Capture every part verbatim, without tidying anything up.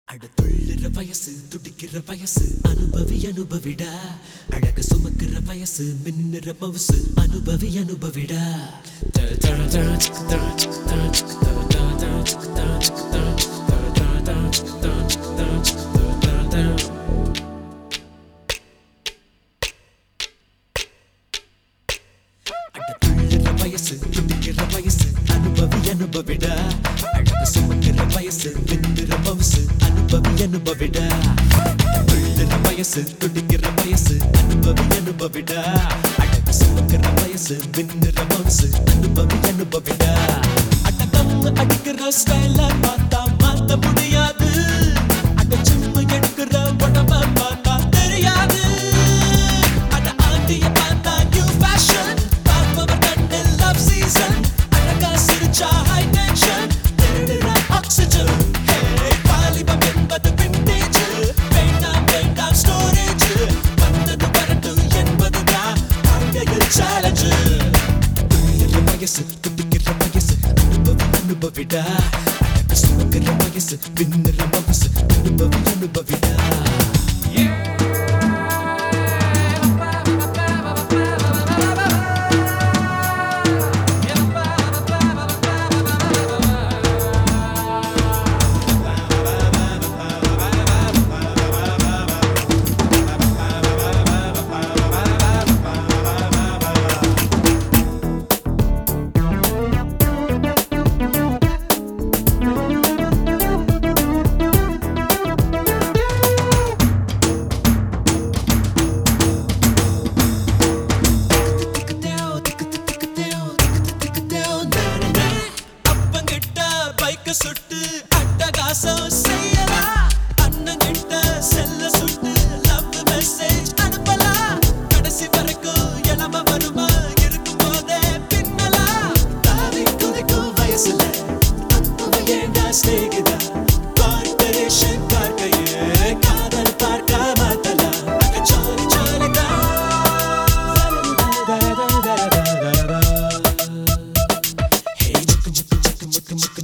அடுத்துள்ளுற வயசு துடிக்கிற வயசு அனுபவி அனுபவிடா அழகு சுமக்கிற வயசு மின்னுற மவுசு அனுபவி அனுபவிடா அடுத்துள்ளுற வயசு துடிக்கிற வயசு அனுபவி அனுபவிடா அழகு சுமக்கிற வயசு மின்னுற மவுசு அனுபவி அனுபவிடா துள்ளுற வயசு துடிக்கிற வயசு அனுபவி அனுபவிடா அழகு சுமக்கிற வயசு மின்னுற மவுசு அனுபவி அனுபவிடா அடக்கம் அடிக்கிற ஸ்டைல பார்த்தா மாத்த முடியாது அட சும்மா எடுக்கிற உடம்ப பார்த்தா தெரியாது அட ஆண்டிய பார்த்தா நியூ ஃபேஷன் பார்ப்பவர் கண்ணில் லவ் சீசன் அழகா சிரிச்சா ஹை டென்ஷன் திருடுற ஆக்சிஜன் வாலிபம் என்பது விண்டேஜ் வேண்டாம் வேண்டாம் ஸ்டோரேஜ் வந்தது வரட்டும் என்பதுதான் வாழ்க்கையில் சேலஞ்சு துள்ளுற வயசு துடிக்கிற வயசு அனுபவி அனுபவிடா அழகு சுமக்கிற வயசு பின்னுற மவுசு அனுபவி அனுபவிடா சுட்டு அட்டகாசம் செய்யலாம் அண்ணன் கிட்ட செல்ல சுட்டு லவ் மெசேஜ் அனுப்பலாம் கடைசி வரைக்கும் இளம வருமா இருக்கும் போதே பின்னலாம் தாவி குதிக்கும் வயசுல அப்பவே ஏண்டா ஸ்நேகிதா கார்பரேஷன் பார்க்கையே காதல் பார்க்க மாத்தலாம் சாரி சாரிதா ஹே முக்கு முக்கு முக்கு முக்கு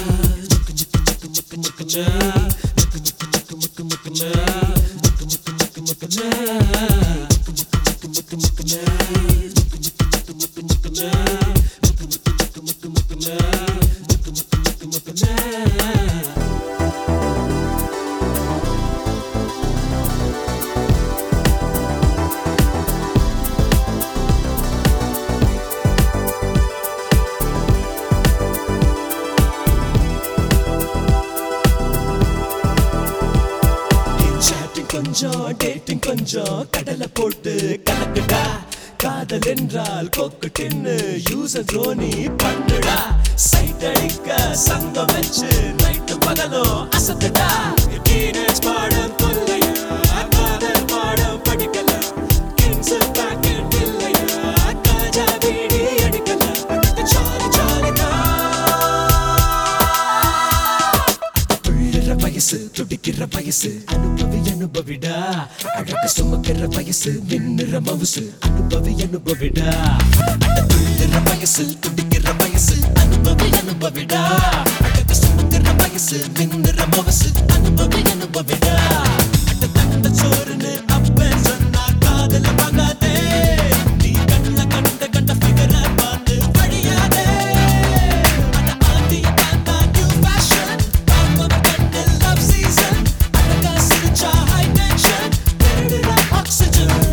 கொஞ்சம் டேட்டிங் கொஞ்சம் கடலை போட்டு கலக்குடா காதல் என்றால் கொக்கு டின்னு யூஸ் த்ரோனி பண்ணுடா சைட் அடிக்க சங்கம் வச்சு நைட்டு பகலும் அசத்துடா டீனேஜ் பாடம் கொல்லையா காதல் பாடம் படிக்கல கிங்ஸ் பாக்கெட் இல்லையா காஜா பீடி அடிக்கல சாரி சாரிதா துள்ளுற வயசு துடிக்கிற வயசு அனுபவி அனுபவிடா அழகு சுமக்கிற வயசு மின்னுற மவுசு அனுபவி அனுபவிடா துள்ளுற வயசு துடிக்கிற வயசு அனுபவி அனுபவிடா அழகு சுமக்கிற வயசு மின்னுற மவுசு அனுபவி அனுபவிடா அட்ட தந்த சோறுன்னு அப்ப சொன்னா காதல வாங்காதே நீ கண்ண கண்ட கண்ட ஃபிகரை பார்த்து வழியாதே அட ஆண்டிய பார்த்தா நியூ ஃபேஷன் பார்ப்பவர் கண்ணில் லவ் சீசன் அழகா சிரிச்சா ஹை டென்ஷன் திருடுற ஆக்சிஜன்